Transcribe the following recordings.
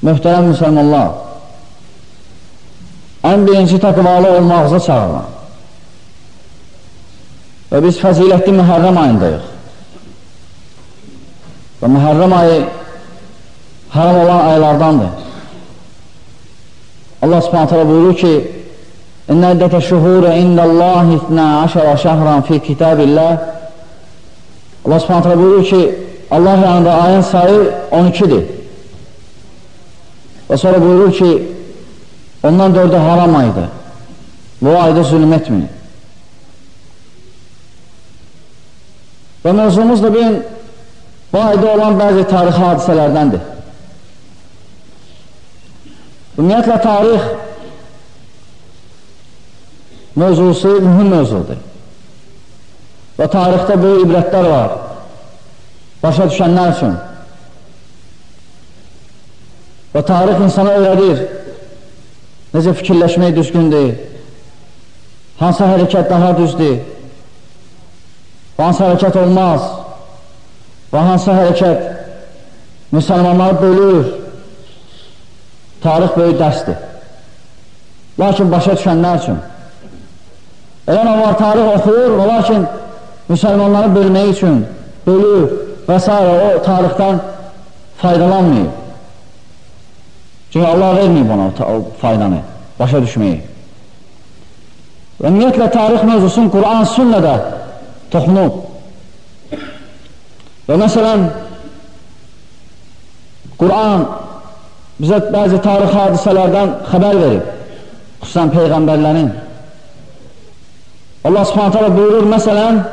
Möhtərəm müsəlmanlar, ən birinci təqvalı olmağıza çağırlar. Və biz fəzilətli Mühərrəm ayındayıq. Və Mühərrəm ayı haram olan aylardandır. Allah subhanət hələ buyurur ki, İnnə iddətə şuhurə indəllahi 12 şəhran fi kitabillah. Allah subhanət hələ buyurur ki, Allah yanında ayın sayı 12'dir. Və sonra buyurur ki, ondan 4'ü haram aydır. Bu ayda zülm etmeyin. Və mövzumuz da bu ayda olan bəzi tarixi hadisələrdəndir. Ümumiyyətlə, tarix mövzusu mühüm mövzudur. Və tarixdə böyük ibrətlər var, başa düşənlər üçün. Və tarix insana öyrədir, necə fikirləşmək düzgündür, hansı hərəkət daha düzdür, hansı hərəkət olmaz və hansı hərəkət müsəlmanları bölür. Tarix böyük dərsdir. Lakin başa düşənlər üçün. Elə nə var, tarix oxuyur, lakin müsəlmanları bölmək üçün bölür və s. o tarixdən faydalanmıyor. Çünki Allah verməyib ona o faydanı, başa düşməyi. Və ümumiyyətlə, tarix mövzusun Quran, sünnədə toxunub. Və məsələn, Quran bizə bəzi tarix hadisələrdən xəbər verib, xüsusən Peyğəmbərlərin. Allah subhanət hələ buyurur, məsələn,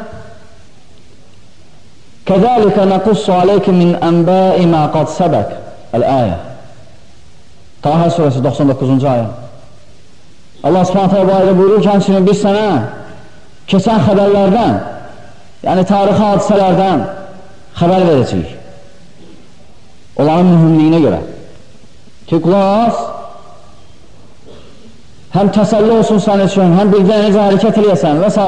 Kəzəlikə nəqussu aleyki min ənbəi mə qad səbək əl-əyə. Taha surəsi 99-cu ayə. Allah subhanət hələ bu ayda buyurur ki, həmçinin biz sənə keçən xəbərlərdən, yəni tarixi hadisələrdən xəbər verəcəyik. Onların mühümliyinə görə. Ki, qulaq, həm təsəlli olsun sən üçün, həm bilgə necə hərəkət eləyəsən və s.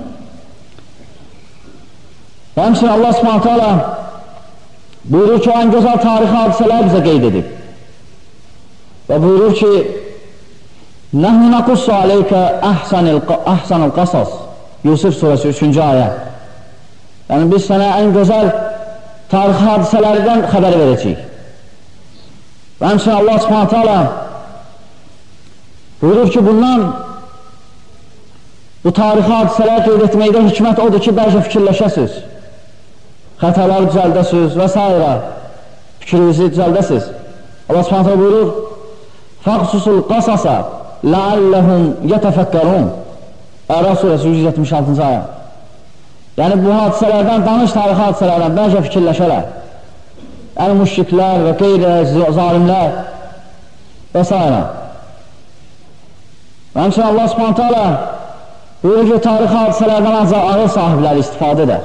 Və həmçinin Allah subhanət hələ buyurur ki, o ən gözəl tarixi hadisələr bizə qeyd edib. Və buyurur ki, Nəhnu nəqussu aleykə əhsənil qasas. Yusuf surəsi 3-cü ayə. Yəni, biz sənə ən gözəl tarixi hadisələrdən xəbər verəcəyik. Və həmçinin Allah subhanətə alə buyurur ki, bundan bu tarixi hadisələr qeyd etməkdə hikmət odur ki, bəlkə fikirləşəsiz, xətələri düzəldəsiz və s. Fikrinizi düzəldəsiz. Allah subhanətə alə buyurur, Fəqsusul qasasa ləalləhum yətəfəkkərun. Ərəf surəsi 176-cı ayə. Yəni, bu hadisələrdən, danış tarixi hadisələrdən bəlkə fikirləşələr. Yəni, müşriklər və qeyri zalimlər və s. Və həmçinin Allah subhanətə alə buyurur ki, tarixi hadisələrdən ancaq ağıl sahibləri istifadə edər.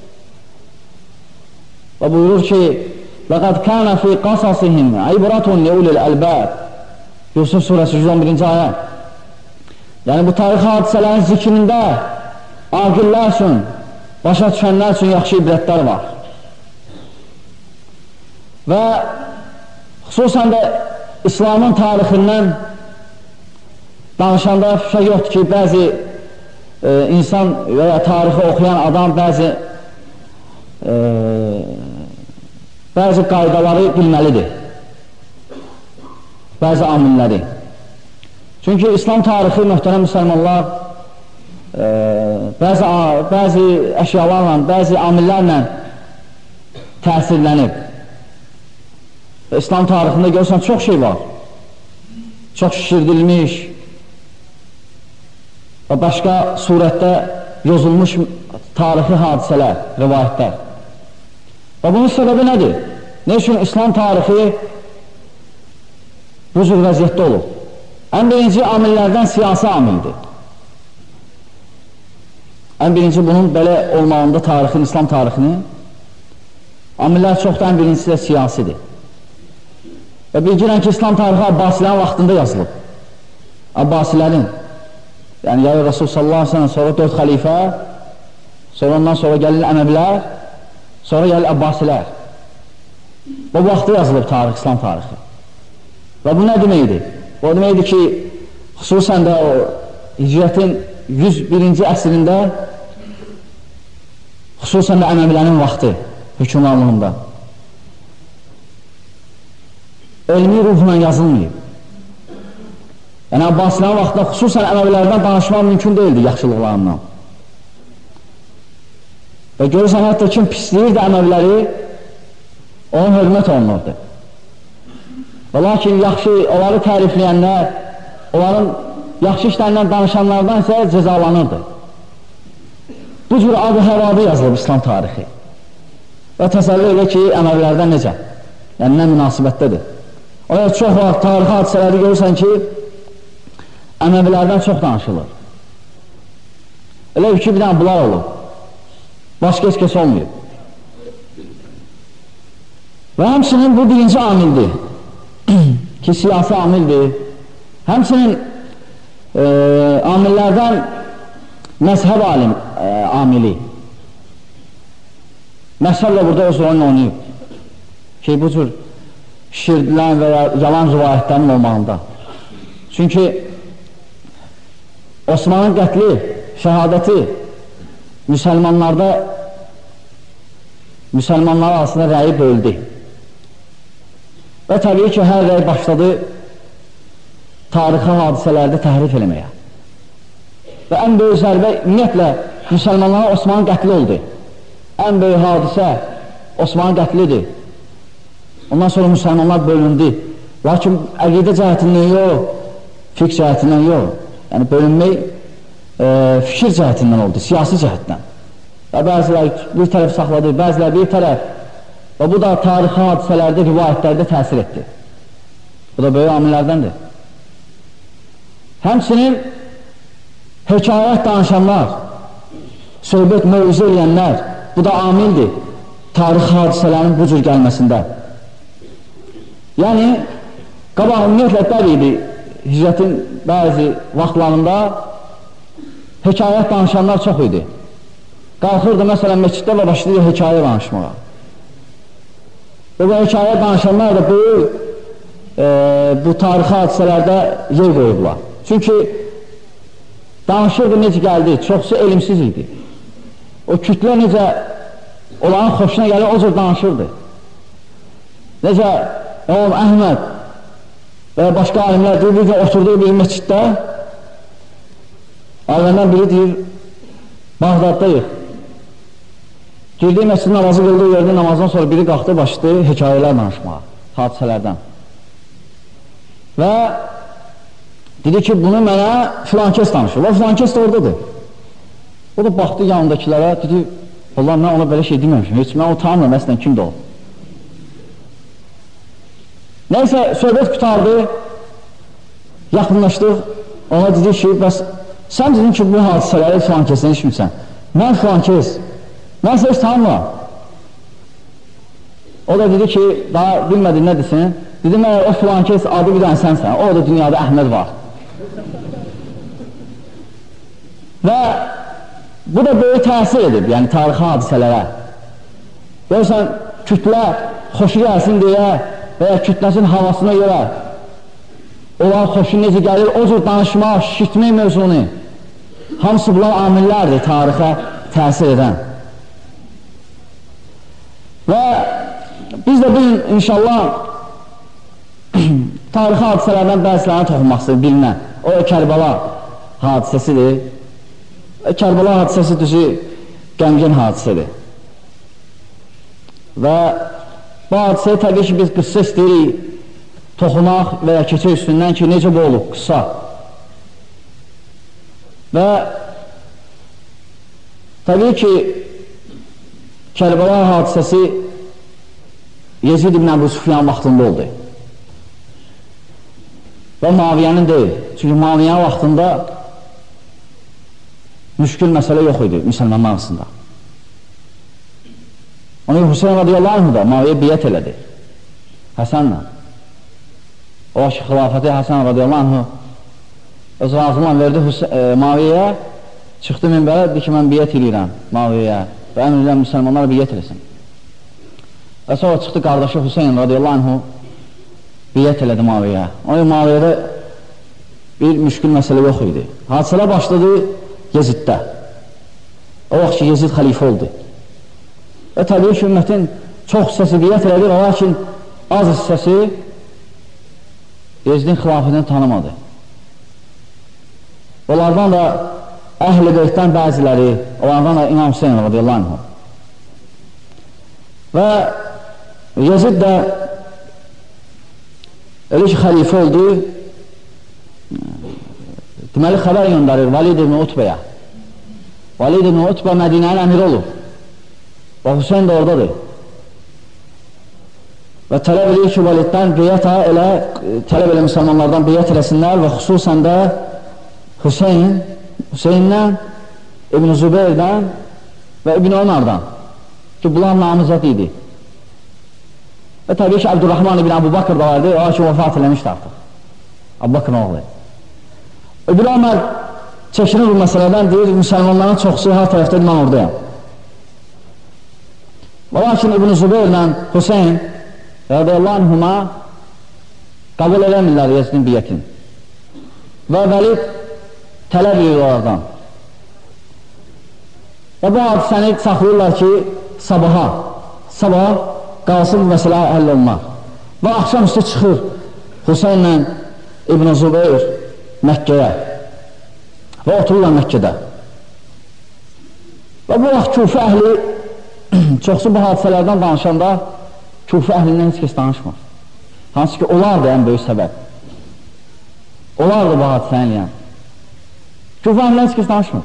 Və buyurur ki, Ləqəd kənə fi qasasihim ibratun liulil əlbəb. Yusuf surəsi 111-ci ayə. Yəni, bu tarixi hadisələrin zikrində aqillər üçün, başa düşənlər üçün yaxşı ibrətlər var. Və xüsusən də İslamın tarixindən danışanda şey yoxdur ki, bəzi insan və ya tarixi oxuyan adam bəzi qaydaları bilməlidir. Bəzi amilləri. Çünki İslam tarixi, möhtərəm müsəlmanlar, bəzi əşyalarla, bəzi amillərlə təsirlənib. İslam tarixində görürsən, çox şey var. Çox şişirdilmiş və başqa surətdə yozulmuş tarixi hadisələr, rivayətlər. Və bunun səbəbi nədir? Ne üçün İslam tarixi bu cür vəziyyətdə olur? Ən birinci amillərdən siyasi amildir. Ən birinci bunun belə olmağında tarixin, İslam tarixini amillər çoxdan ən birincisi də siyasidir. Və bilgirən ki, İslam tarixi Abbasilərin vaxtında yazılıb. Abbasilərin, yəni ya Rasul sallallahu aleyhi ve sellem, sonra 4 xəlifə, sonra ondan sonra gəlir Əməvilər, sonra gəlir Abbasilər. Bu vaxtda yazılıb tarix, İslam tarixi. Və bu nə deməkdir? O deməkdir ki, xüsusən də hicrətin 101-ci əsrində, xüsusən də Əməvilərin vaxtı, hökmranlığında elmi ruhla yazılmayıb. Yəni, Abbasilərin vaxtında xüsusən Əməvilərdən danışmaq mümkün deyildi yaxşılıqlarından. Və görürsən, hətta kim pisliyirdi Əməviləri, onun hörmət olunurdu. Və lakin yaxşı, onları tərifləyənlər, onların yaxşı işlərindən danışanlardan isə cəzalanırdı. Bu cür adı həvada yazılıb İslam tarixi. Və təsəvvür elə ki, Əməvilərdən necə? Yəni, nə münasibətdədir? Oraya çox vaxt tarixi hadisələri görürsən ki, Əməvilərdən çox danışılır. Elə ki, bir dənə bunlar olur. Başqa heç kəs olmuyor. Və həmçinin bu birinci amildir ki, siyasi amildir. Həmçinin amillərdən məzhəb amili. Məzhəblə burada öz oyunu oynayıb ki, bu cür şirdilən və ya yalan rivayətlərin olmağında. Çünki Osmanın qətli, şəhadəti müsəlmanlar arasında rəyi böldü. Və təbii ki, hər rəy başladı tarixi hadisələrdə təhrif eləməyə. Və ən böyük zərbə ümumiyyətlə müsəlmanlara Osmanın qətli oldu. Ən böyük hadisə Osmanın qətlidir. Ondan sonra müsəlmanlar bölündü. Lakin əqidə cəhətindən yox, fiqh cəhətindən yox. Yəni bölünmək fikir cəhətindən oldu, siyasi cəhətdən. Və bəzilər bir tərəf saxladı, bəzilər bir tərəf. Və bu da tarixi hadisələrdə, rivayətlərdə təsir etdi. Bu da böyük amillərdəndir. Həmçinin hekayət danışanlar, söhbət mövzu eləyənlər, bu da amildir tarixi hadisələrin bu cür gəlməsində. Yəni, qabaq ümumiyyətlə bəlidir, hicrətin bəzi vaxtlarında hekayət danışanlar çox idi. Qalxırdı, məsələn, məsciddə və başlayırdı hekayə danışmağa. Və bu hekayə danışanlar da bu tarixi hadisələrdə yer qoyublar. Çünki danışırdı, necə gəldi, çoxsu elmsiz idi. O kütlə necə onların xoşuna gəlir, o cür danışırdı. Necə oğlum Əhməd və başqa alimlər deyir, bir gün oturduğu bir məsciddə, alimlərdən biri deyir, Bağdaddayıq. Girdiyi məscidin namazı qıldığı yerdə namazdan sonra biri qalxdı, başladı hekayələr danışmağa, hadisələrdən. Və dedi ki, bunu mənə filankes danışır. Və filankes də oradadır. O da baxdı yanındakilərə, dedi, Allah, mən ona belə şey deməmişim, heç mən o tanımıram, əslən kimdir o? Nəysə, söhbət qutardı, yaxınlaşdıq, ona dedi ki, bəs sən dedin ki, bu hadisələri filankesdən işmirsən. Mən filankes, mən sən heç tanımıram. O da dedi ki, daha bilmədi nə desin, dedi, mən o filankes adı bir dənə sənsən, o da dünyada Əhməd var. Və bu da böyük təsir edib, yəni tarixi hadisələrə. Görürsən, kütlə xoşu gəlsin deyə və ya kütləsin havasına görə olan xoşu necə gəlir, o cür danışmaq, şişitmək mövzunu, hamısı bunlar amillərdir tarixə təsir edən. Və biz də bugün inşallah tarixi hadisələrdən bəzilərini toxunmaq bilinən. O Kərbəla hadisəsidir. Kərbəla hadisəsi düzü qəmgin hadisədir. Və bu hadisəyə təbii ki, biz qıssa istəyirik toxunaq və ya keçək üstündən ki, necə bu olub, qıssa. Və təbii ki, Kərbəla hadisəsi Yezid ibn Əbu Süfyan vaxtında oldu. Və Muaviyyənin deyil. Çünki Muaviyyənin vaxtında müşkül məsələ yox idi müsəlmanlar arasında. Onun Hüseyin radiyallahu anh da Muaviyyə biyyət elədi. Həsənlə. O ki, xilafəti Həsən radiyallahu anh öz razılan verdi Muaviyyəyə, çıxdı minbərə, dedi ki, mən biyyət eləyirəm Muaviyyəyə və əmr edirəm müsəlmanlara biyyət eləsin. Və sonra çıxdı qardaşı Hüseyin radiyallahu anh biyyət elədi Muaviyyəyə. O Muaviyyədə bir müşkül məsələ yox idi. Hadisələr başladı Yeziddə. O vaxt ki, Yezid xəlifə oldu. Və təbii ki, ümmətin çox hissəsi biyyət elədi, lakin az hissəsi Yezidin xilafətini tanımadı. Onlardan da Əhl-i Beytdən bəziləri, onlardan da İmam Hüseyin radiyallahu anh. Və Yezid də elə ki, xəlifə oldu, deməli, xəbər göndərir Valid ibn Utbəyə. Valid ibn Utbə Mədinənin əmiri olur. Və Hüseyin də oradadır. Və tələb edir ki, Validdən biyyətə elə, tələb elə müsəlmanlardan biyyət eləsinlər və xüsusən də Hüseyndən, İbn Zübeyrdən və İbn Ömərdən ki, bunlar namizət idi. Və təbii ki, Abdurrahman ibn Əbu Bakır da vardı, o ki, vəfat eləmişdi artıq. Əbu Bakırın oğlu. İbn Ömər çəkinir bu məsələdən, deyir, müsəlmanların çoxsu hər tərəfdə mən oradayam. Və lakin İbn Zübeyrlə Hüseyin radiyallahu anhuma qəbul eləmirlər Yezidin biyyətin. Və Vəlid tələb edir onlardan. Və bu hadisəni saxlayırlar ki, sabah qalsın bu məsələ həll olmaq. Və axşam üstü çıxır Hüseyinlə İbn Zübeyr Məkkəyə və otururlar Məkkədə. Və bu vaxt Kufə əhli çoxsu bu hadisələrdən danışanda Kufə əhlindən heç kəs danışmır. Hansı ki, onlar da ən böyük səbəb. Onlar da bu hadisəni eləyən. Kufə əhlindən heç kəs danışmır.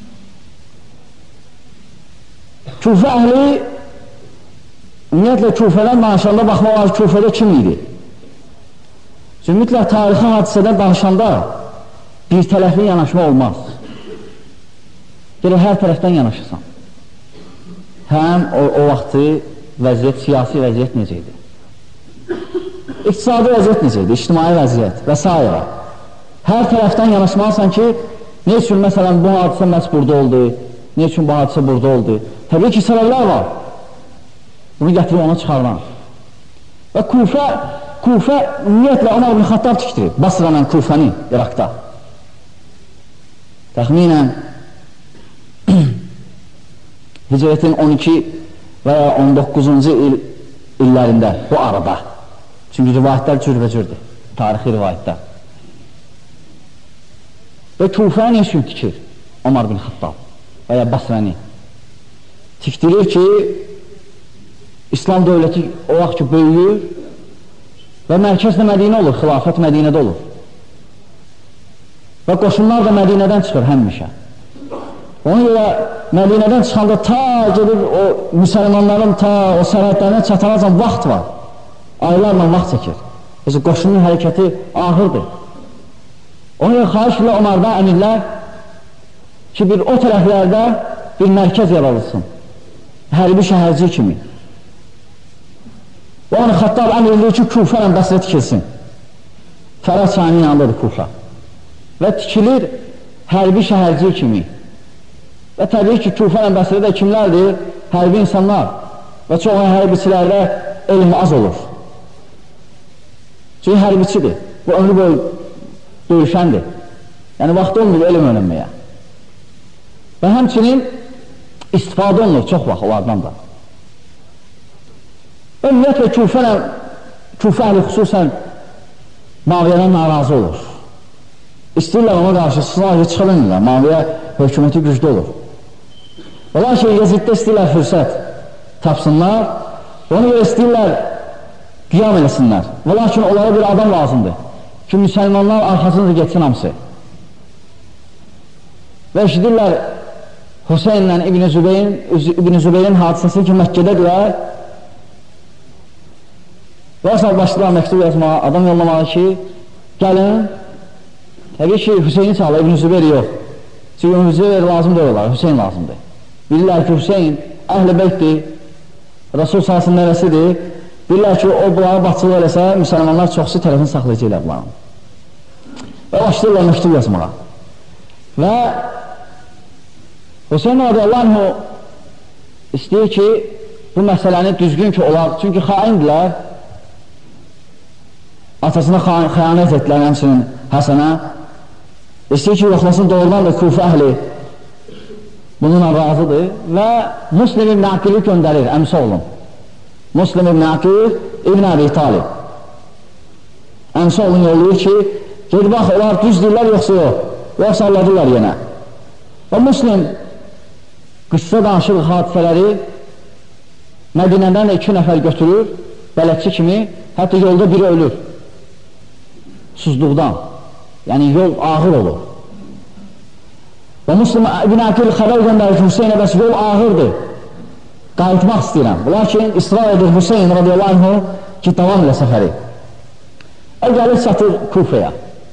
Kufə əhli ümumiyyətlə Kufədən danışanda baxmaq var, Kufədə kim idi? Ümumiyyətlə tarixi hadisədən danışanda bir tərəfli yanaşma olmaz. Gələ hər tərəfdən yanaşırsan. Həm o vaxtı vəziyyət, siyasi vəziyyət necə idi? İqtisadi vəziyyət necə idi? İctimai vəziyyət və s. Hər tərəfdən yanaşmalısan ki, ne üçün məsələn bu hadisə məhz burada oldu, ne üçün bu hadisə burada oldu? Təbii ki, səbəblər var. Bunu gətirib ona çıxardan. Və Kufə ümumiyyətlə Ömər ibn Xattab tikdirib, Basra'nın Kufəni İraqda. Təxminən Hicrətin 12 və ya 19-cu illərində bu arada. Çünki rivayətlər cürbəcürdür, tarixi rivayətlər. Və Kufəni üçün tikir Ömər ibn Xattab və ya Basrəni. Tikdirir ki, İslam dövləti o vaxt ki böyüyür və mərkəzdə Mədinə olur, xilafət Mədinədə olur. Və qoşunlar da Mədinədən çıxır həmişə. Ona görə Mədinədən çıxanda ta gedir o müsəlmanların ta o sərhədlərinə çatanacan vaxt var. Aylarla vaxt çəkir. Mesela qoşunun hərəkəti ağırdır. Ona görə xahiş ilə Ömərdən əmirlər ki, bir o tərəflərdə bir mərkəz yaradılsın. Hərbi şəhərci kimi. Və onu Xattab əmr edir ki, Kufə ilə Bəsrə tikilsin. Fərəz çayının yanındadır Kufə. Və tikilir hərbi şəhərci kimi. Və təbii ki, Kufə ilə Bəsrədə kimlərdir? Hərbi insanlar. Və çox hərbiçilərdə elm az olur. Çünki hərbiçidir. Bu ömrü boyu döyüşəndir. Yəni, vaxt olmuyor elm öyrənməyə. Və həmçinin istifadə olunur çox vaxt onlardan da. Ümumiyyətlə, Kufə əhli xüsusən Muaviyyədən narazı olur. İstəyirlər ona qarşı sınavı çıxa bilmirlər. Muaviyyə hökuməti güclü olur. Ola ki, Yeziddə istəyirlər fürsət tapsınlar, ona görə istəyirlər qiyam eləsinlər. Və lakin onlara bir adam lazımdır ki, müsəlmanlar arxasınca geçsin hamısı. Və eşidirlər Hüseyinlə İbn Zübeyrin hadisəsi ki, Məkkədədirlər. Və asal başlayırlar məktub yazmağa, adam yollamalı ki, gəlin, təbii ki, Hüseyni çağırır, İbn Zübeyri yox. Çünki İbn Zübeyri lazım deyirlər, Hüseyin lazımdır. Bilirlər ki, Hüseyin əhl-i beytdir, Rasul salsın nəvəsidir. Bilirlər ki, o bunları batçılıq eləsə, müsəlmanlar çoxsu tərəfini saxlayacaqlar bunların. Və başlayırlar məktub yazmağa. Və Hüseyin radiyallahu anh istəyir ki, bu məsələni düzgün ki, olar. Çünki xaindilər atasına xəyanət etdilər həmçinin Həsənə. İstəyir ki, yoxlasın, doğrudan da Kufə əhli bununla razıdır və Muslim ibn Aqili göndərir, əmsi oğlum. Muslim ibn Aqil ibn Əbi Talib. Əmsi oğlum yollayır ki, gedi bax, onlar düz deyirlər, yoxsa yox, yoxsa alladırlar yenə. Və Muslim qıssa danışır hadisələri Mədinədən 2 nəfər götürür, bələdçi kimi, hətta yolda biri ölür. Susuzluqdan. Yəni, yol ağır olur. Və Müslim ibn Aqil xəbər göndərir ki, Hüseynə bəs yol ağırdır. Qayıtmaq istəyirəm. Lakin israr edir Hüseyn radiyallahu anh ki, davam ilə səfəri. Gəlir çatır Kufəyə.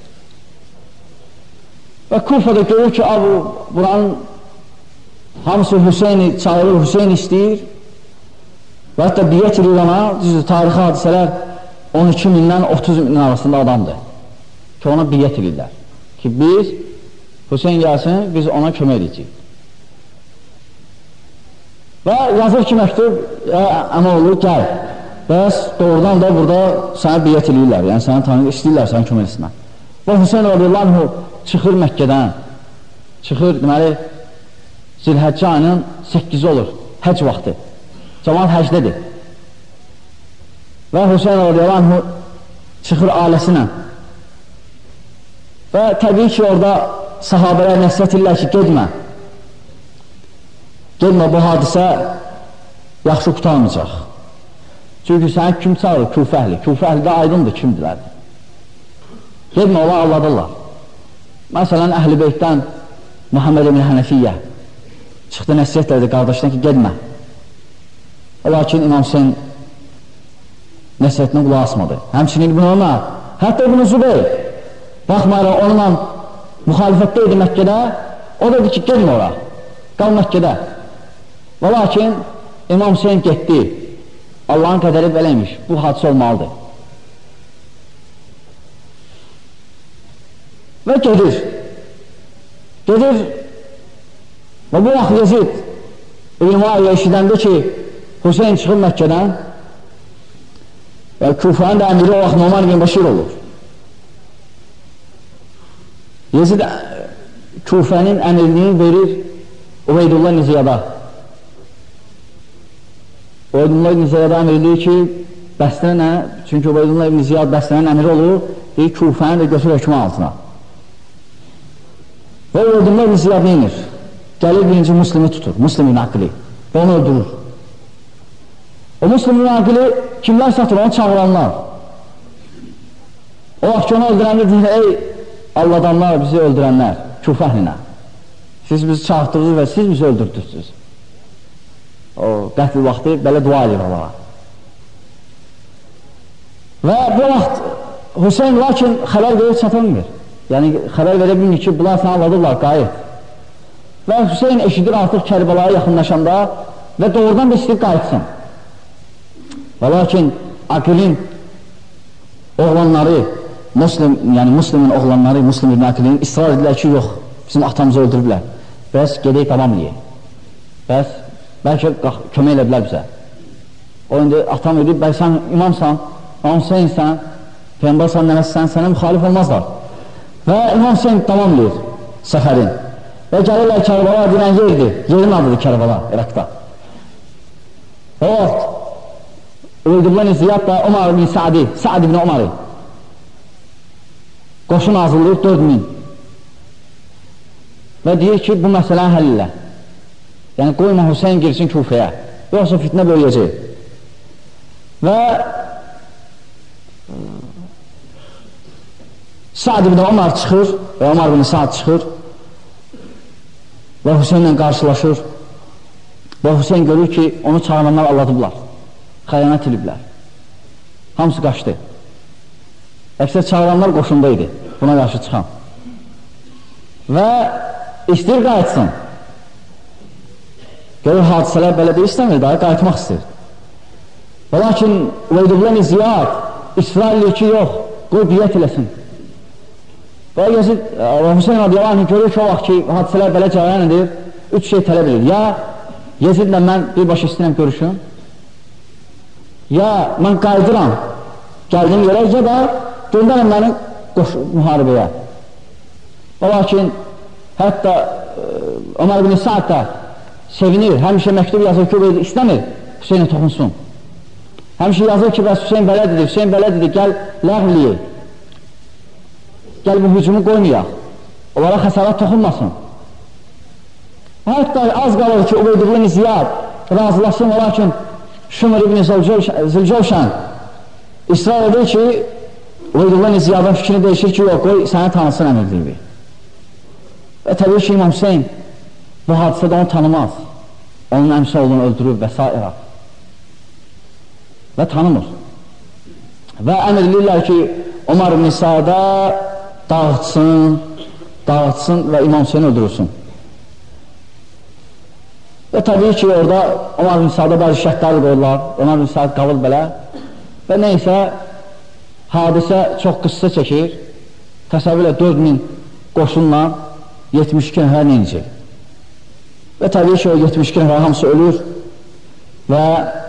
Və Kufədə görür ki, buranın hamısı Hüseyni çağırır, Hüseyn istəyir. Və hətta biyyət edir ona, tarixi hadisələr 12 mindən 30 min arasında adamdır. Ki, ona biyyət edirlər. Ki, biz, Hüseyn gəlsin, biz ona kömək edəcəyik. Və yazır ki, məktub, əməoğlu, gəl. Bəs doğrudan da burada sənə biyyət edirlər, yəni səni tanıyır, istəyirlər səni kömək etsinə. Və Hüseyn radiyallahu çıxır Məkkədən, çıxır, deməli, Zilhəccə ayının 8-i olur, həcc vaxtı. Cəmaat həcdədir. Və Hüseyn radiyallahu çıxır ailəsinə. Və təbii ki, orada sahabələr nəsihət edirlər ki, gedmə. Gedmə, bu hadisə yaxşı qutarmayacaq. Çünki səni kim çağırır? Kufə əhli. Kufə əhli də aydındır, kimdirlər. Gedmə, onlar alladırlar. Məsələn, Əhl-i Beytdən Muhammed ibn Hənəfiyyə çıxdı nəsihət edir qardaşına ki, gedmə. Lakin İmam Hüseyn nəsihətinə qulaq asmadı. Həmçinin İbn Ömər, hətta İbn Zübeyr, baxmayaraq onunla müxalifətdə idi Məkkədə, o dedi ki, gelmə ora, qal Məkkədə. Və lakin İmam Hüseyn getdi, Allahın qədəri beləymiş, bu hadisə olmalıdır. Və gedir və bu vaxt Yezid İbn Muayyə eşidəndə ki, Hüseyn çıxır Məkkədən və Kufənin də əmiri o vaxt Numan ibn Bəşir olur. Yezid Kufənin əmirliğini verir Ubeydullah ibn Ziyada. Ubeydullah ibn Ziyada əmirliği ki, bəstənə, çünki Ubeydullah ibn Ziyad bəstənin əmiri olur, deyir Kufəni də götür hökmə altına. Və Ubeydullah ibn Ziyad neyinir? Gəlir birinci Müslimi tutur, Müslim ibn Aqili və onu öldürür. O Müslim ibn Aqili kimlər satır? Onu çağıranlar. O vaxt ki, onu öldürənlər deyir, ey alladanlar, bizi öldürənlər, Kufə əhlinə. Siz bizi çağırdınız və siz bizi öldürdürsünüz. O qətl vaxtı belə dua edir Allaha. Və bu vaxt Hüseyn lakin xəbər verib çatılmır. Yəni xəbər verə bilmir ki, bunlar səni alladıblar, qayıt. Və Hüseyn eşidir artıq Kərbalaya yaxınlaşanda və doğrudan da istəyir qayıtsın. Və lakin Aqilin oğlanları, yəni Müslimin oğlanları, Müslim ibn Aqilin israr edirlər ki, yox, bizim atamızı öldürürlər. Bəs gedək davam eləyək. Bəs bəlkə kömək elə bilər bizə. O indi atam edib, bəlkə sən imamsan, Hüseynsən, Peyğəmbərsən, nəvəsən, sənə müxalif olmazlar. Və İmam Hüseyn davam edir səfərin. Və gəlirlər Kərbala deyilən yerdir. Yerin adıdır Kərbala, İraqda. O vaxt Ubeydullah ibn Ziyad da Umar ibn Sa'di, Sa'd ibn Umar'ı qoşun hazırlayıb 4000. Və deyir ki, bu məsələni həll elə. Yəni, qoyma Hüseyn girsin Kufəyə. Yoxsa fitnə böyüyəcək. Və Sa'd ibn Umar çıxır və Umar ibn Sa'd çıxır və Hüseynlə qarşılaşır və Hüseyn görür ki, onu çağıranlar alladıblar, xəyanət ediblər. Hamısı qaçdı. Əksər çağıranlar qoşundaydı, buna qarşı çıxan. Və istəyir qayıtsın. Görür hadisələr belə deyil, istəmir, daha qayıtmaq istəyir. Və lakin Ubeydullah ibn Ziyad israr edir ki, yox, qoy biyyət eləsin. Və Hüseyn radiyallahu anh görür ki, o vaxt ki, hadisələr belə cərəyan edir, 3 şey tələb edir. Ya Yezidlə mən birbaşa istəyirəm görüşüm, ya mən qayıdıram, gəldim yerə, ya da göndərin məni müharibəyə. Lakin hətta Ömər ibn Sa'd da sevinir, həmişə məktub yazır ki, o istəmir Hüseynə toxunsun. Həmişə yazır ki, bəs Hüseyn belədir, gəl ləğvliyik, gəl bu hücumu qoymayaq, onlara xəsarət toxunmasın. Hətta az qalır ki, Ubeyd ibn Ziyad razılaşsın, lakin Şümr ibn Zülcövşən israr edir ki, Ubeyd ibn Ziyadın fikrini değişir ki, yox, qoy, səni tanısın əmirliyi. Və təbii ki, İmam Hüseyin bu hadisədə onu tanımaz. Onun əmsi olduğunu öldürür və s. Və tanımır. Və əmr edirlər ki, Ömər ibn Sa'da dağıtsın və İmam Hüseyini öldürürsün. Və təbii ki, orada Ömər ibn Sa'da bəzi şərtlər qoyurlar. Ömər ibn Sa'd qalır belə. Və neysə, hadisə çox qıssa çəkir. Təsəvvür elə 4000 qoşunla 72 nəfər neynəcək. Və təbii ki, o 72 nəfər hamısı ölür və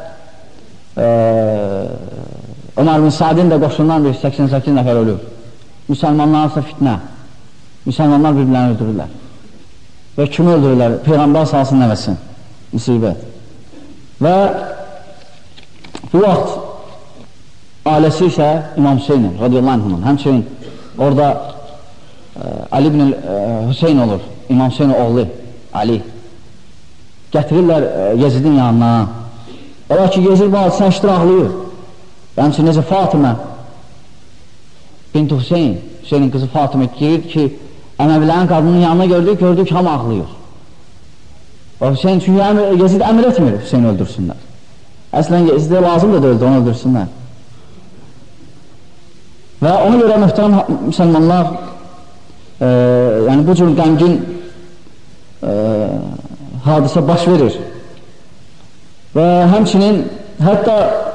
Ömər ibn Sa'din də qoşundan 88 nəfər ölür. Müsəlmanlarsa fitnə. Müsəlmanlar bir-birlərini öldürürlər. Və kimi öldürürlər? Peyğəmbər salsın nəvəsin. Müsibət. Və bu vaxt ailəsi isə İmam Hüseynin radiyallahu anhunun. Həmçinin orada Ali ibn Hüseyin olur. İmam Hüseynin oğlu Ali. Gətirirlər Yezidin yanına. Ola ki, Yezid bu hadisə iştiraklayır. Həmçinin necə Fatimə bint Hüseyin, Hüseynin qızı Fatimə girir ki, Əməvilərin qadının yanına gördük ki, hamı ağlayır. O Hüseyin, çünki Yezid əmr etmir Hüseyini öldürsünlər. Əslən, Yezid'e lazım da deyildi, onu öldürsünlər. Və ona görə mühtərəm müsəlmanlar, yəni bu cür qəmgin hadisə baş verir. Və həmçinin hətta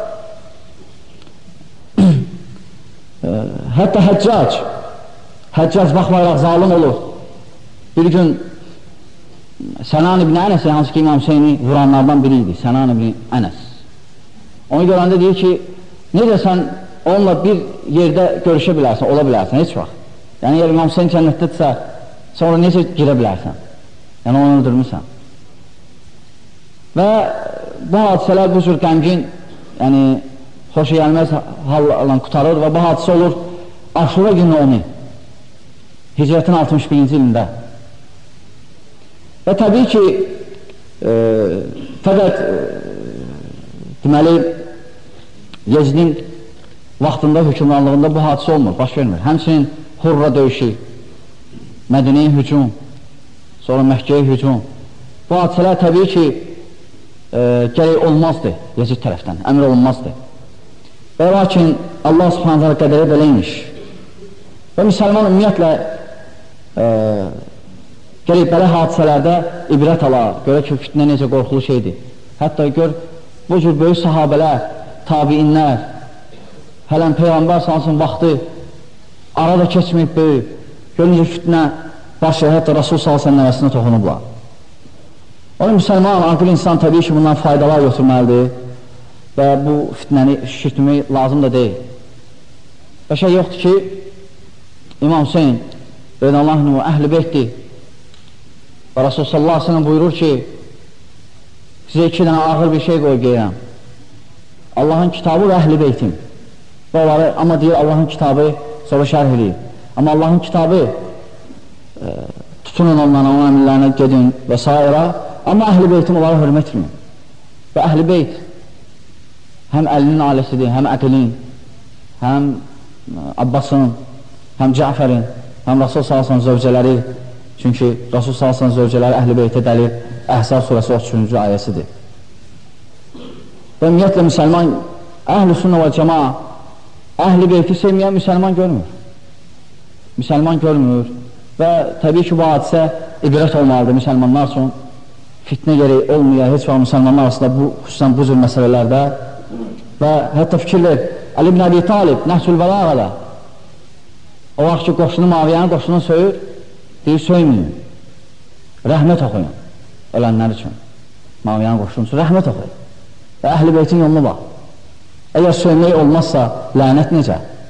Həccac baxmayaraq zalim olur. Bir gün Sənan ibn Ənəs, hansı ki İmam Hüseyni vuranlardan biri idi, Sənan ibn Ənəs. Onu görəndə deyir ki, necə sən onunla bir yerdə görüşə bilərsən, ola bilərsən, heç vaxt. Yəni, əgər İmam Hüseyin cənnətdədirsə, sonra necə girə bilərsən? Yəni, onu öldürmürsən. Və bu hadisələr bu cür qəmgin, yəni, xoşa gəlməz halla qutarır və bu hadisə olur Aşura günü onu, Hicrətin 61-ci ilində. Və təbii ki, fəqət deməli, Yezidin vaxtında, hökümranlığında bu hadisə olmur, baş vermir. Həmçinin Hurra döyüşü, Mədinəyə hücum, sonra Məkkəyə hücum. Bu hadisələr təbii ki, gərək olmazdı Yezid tərəfdən, əmr olunmazdı. Və lakin Allah subhanətə qədəri beləymiş. Və müsəlman ümumiyyətlə gərək belə hadisələrdə ibrət alar, görə ki, fitnə necə qorxulu şeydir. Hətta gör, bu cür böyük sahabələr, tabiinlər, hələn Peyğəmbər salsın vaxtı arada keçməyib böyük, gör necə fitnə başı, hətta Rasul salsın nəvəsinə toxunublar. Onun müsəlman, aqil insan təbii ki, bundan faydalar götürməlidir və bu fitnəni şişirtmək lazım da deyil. Və şey yoxdur ki, İmam Hüseyin Allah'ın əhl-i beytdir və Rasul sallallahu aleyhi ve sellem buyurur ki, sizə 2 dənə ağır bir şey qoy qeyrəm. Allahın kitabı və əhl-i beytim. Və onları, amma deyir Allahın kitabı, sonra şərh edir. Amma Allahın kitabı tutunun ondan, onun əmirlərinə gedin və s. Amma əhl-i beytim onları hörmət etməyin. Və əhl-i beyt həm Əlinin ailəsidir, həm Əqilin, həm Abbasın, həm Cəfərin, həm Rasul sallallahu zövcələri, çünki Rasul sallallahu zövcələri əhl-i beytə dəlir, Əhzab surəsi 33-cü ayəsidir. Və ümumiyyətlə müsəlman, əhl-i sünnə və cəmaa, əhl-i beyti sevməyən müsəlman görmür. Müsəlman görmür və təbii ki, bu hadisə ibrət olmalıdır müsəlmanlar üçün. Fitnə gərək olmuyor, heç vaxt müsəlmanlar arasında xüsusən bu cür məsələlərdə və hətta fikirlər, Ali ibn Əbi Talib, Nəhsül Vəlağədə o vaxt ki, qoşunu Maviyyanın qoşunu söyür, deyir, söyməyin, rəhmət oxuyun ölənlər üçün, Maviyyanın qoşunu üçün rəhmət oxuyun və əhl-i beytin yolunu bax. Əgər söymək olmazsa, lənət necə?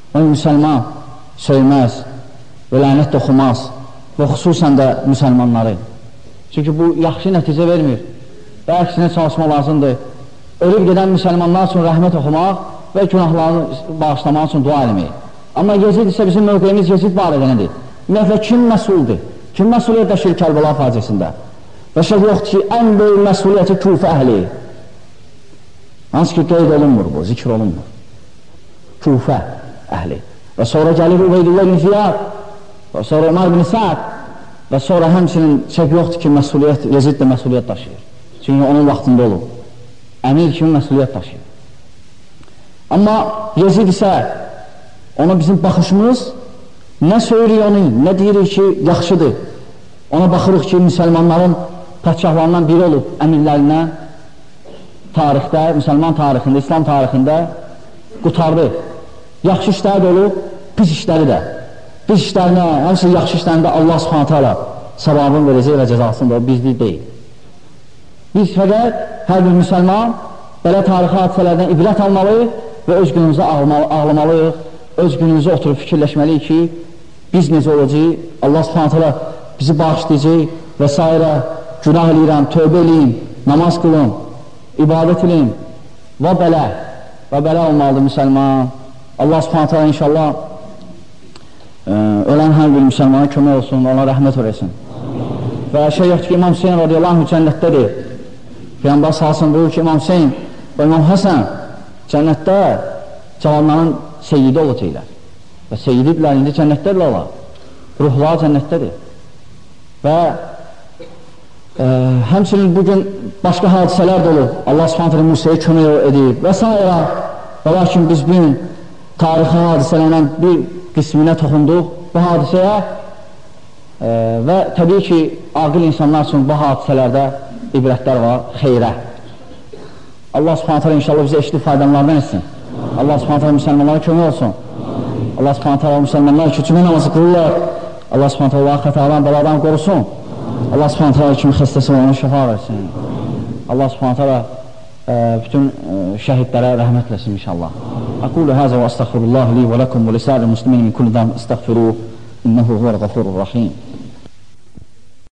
o müsəlman söyməz və lənət də oxumaz və xüsusən də müsəlmanları. Çünki bu yaxşı nəticə vermir və əksinə çalışma lazımdır. Ölüb gedən müsəlmanlar üçün rəhmət oxumaq və günahlarını bağışlamaq üçün dua eləmək. Amma Yezid isə bizim mövqeyimiz Yezid barədə nədir? Ümumiyyətlə, kim məsuldur? Kim məsuliyyət daşıyır Kərbəla faciəsində? Və şək yoxdur ki, ən böyük məsuliyyəti Kufə əhli. Hansı ki, qeyd olunmur bu, zikr olunmur. Kufə əhli. Və sonra gəlir Ubeydullah ibn Ziyad, və sonra Ömər ibn Sa'd, və sonra həmsinin şək yoxdur ki, məsuliyyət, Yezid də məsuliyyət daşıyır. Çünki onun vaxtında olub. Əmir kimi məsuliyyət daşıyır. Amma Yezid isə ona bizim baxışımız nə söyürük onu, nə deyirik ki, yaxşıdır. Ona baxırıq ki, müsəlmanların padşahlarından biri olub əmirlərinə tarixdə, müsəlman tarixində, İslam tarixində qutardı. Yaxşı işləri də olub, pis işləri də. Pis işlərinə, həmsə yaxşı işlərində Allah subhanətə ala savabın verəcək və cəzasını da o bizlik deyil. Biz fəqət hər bir müsəlman belə tarixi hadisələrdən ibrət almalı və öz günümüzə ağlamalıyıq, öz günümüzə oturub fikirləşməliyik ki, biz necə olacaq, Allah subhanətə ala bizi bağışlayacaq və s. Günah eləyirəm, tövbə eləyim, namaz qılın, ibadət eləyim və belə olmalıdır müsəlman. Allah subhanətə ala inşallah ölən hər bir müsəlmana kömək olsun, ona rəhmət verəsin. Və şey yoxdur ki, İmam Hüseyin radiyallahu anh cənnətdədir. Peyğəmbər salsın buyur ki, İmam Hüseyin və İmam Həsən cənnətdə cavanların seyyidi olacaqlar. Və seyyididirlər, indi cənnətdədirlər olar. Ruhlar cənnətdədir. Və həmçinin bugün başqa hadisələr də olur. Allah subhanətlə Musa'ya kömək edib və s. Və lakin biz bugün tarixi hadisələrlə bir qisminə toxunduq bu hadisəyə və təbii ki, aqil insanlar üçün bu hadisələrdə ibrətlər var, xeyrə. Allah subhanətlə inşallah bizə eşitli faydalardan etsin. Allah subhanətlə müsəlmanlara kömək olsun. Allah subhanətlə müsəlmanlar ki, cümə namazı qılırlar. Allah subhanətlə xətadan, bəladan qorusun. Allah subhanətlə kimi xəstəsi ona şəfa versin. Allah subhanətlə bütün şəhidlərə rəhmət eləsin inşallah. Aqulu həzə və əstəğfirullah li və ləkum və lisəl-i muslimin min kulli zəm əstəğfiruh. İnnəhu huvəl-ğafurur-rahim.